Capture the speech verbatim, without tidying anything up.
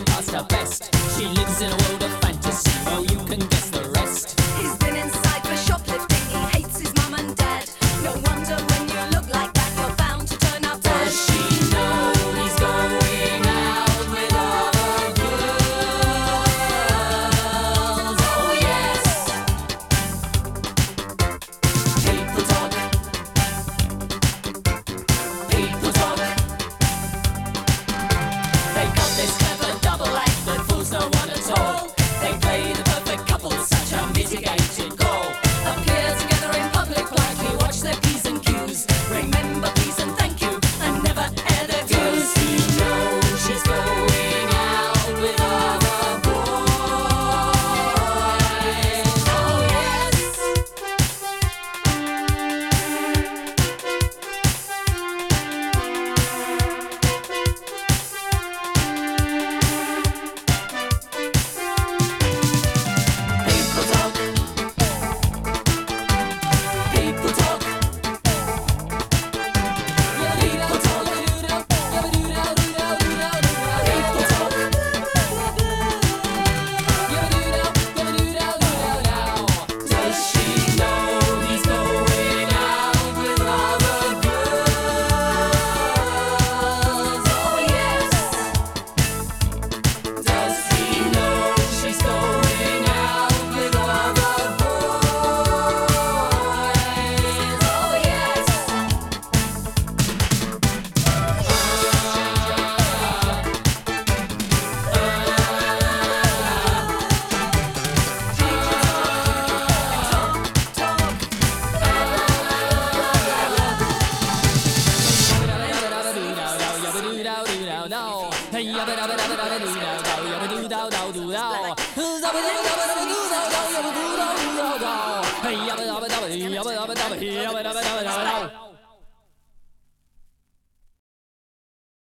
past her best. She lives in a world of fantasy, well you can guess the rest. He's been inside for shoplifting, he hates his mum and dad. No wonder when you look like that, you're bound to turn out bad. Does she know he's going out with other girls? Oh yes. People talk. People talk. They got this clever double act that fools no one at all. They play the perfect couple, such a mitigated call. Appear together in public politely, watch their P's and Q's. Remember please and thank you, and never air their views. Does he know she's going out with other boys? Oh yes. People talk. People talk. People talk. People talk. Does she know he's going out with other girls? Oh yes. Does he know she's going out with other boys? Oh yes. Hey,